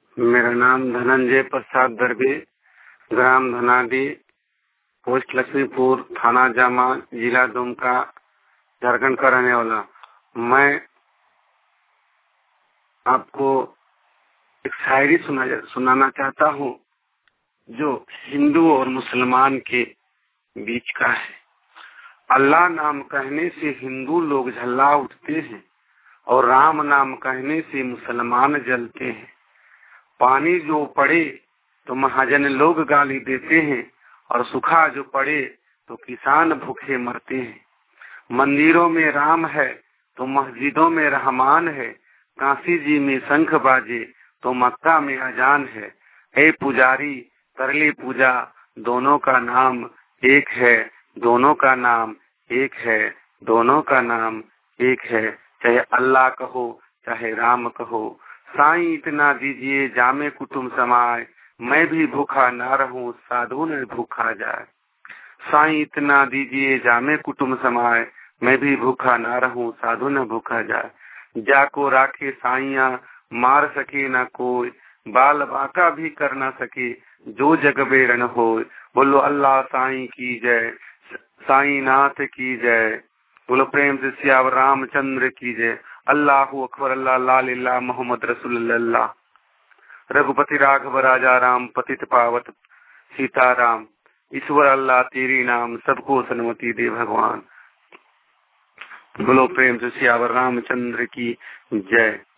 मेरा नाम धनंजय प्रसाद दरबे, ग्राम धनाडी, पोस्ट लक्ष्मीपुर, थाना जामा, जिला दुमका, झारखंड का रहने वाला। मैं आपको एक शायरी सुनाना चाहता हूँ जो हिंदू और मुसलमान के बीच का है। अल्लाह नाम कहने से हिंदू लोग झल्ला उठते हैं और राम नाम कहने से मुसलमान जलते हैं। पानी जो पड़े तो महाजन लोग गाली देते हैं और सूखा जो पड़े तो किसान भूखे मरते हैं। मंदिरों में राम है तो मस्जिदों में रहमान है, काशी जी में शंख बाजे तो मक्का में अजान है। ए पुजारी कर ले पूजा, दोनों का नाम एक है, दोनों का नाम एक है, दोनों का नाम एक है। चाहे अल्लाह कहो चाहे राम कहो, साईं इतना दीजिए जामे कुटुम्ब समाए, मैं भी भूखा ना रहूं साधु न भूखा जाए। साईं इतना दीजिए जामे कुटुम्ब समाए, मैं भी भूखा ना रहूं साधु न भूखा जाए। जाको राखे साइया मार सके न कोई, बाल बाका भी कर ना सके जो जग बेरन होय। बोलो अल्लाह साईं की जय, साईं नाथ की जय। बोलो प्रेम से सियावर रामचंद्र की जय। अल्लाहु अकबर, अल्लाह ला इलाहा मोहम्मद रसूलुल्लाह। रघुपति राघव राजा राम, पतित पावत सीताराम। ईश्वर अल्लाह तेरी नाम, सबको सन्मति दे भगवान। बोलो प्रेम से सियावर रामचंद्र की जय।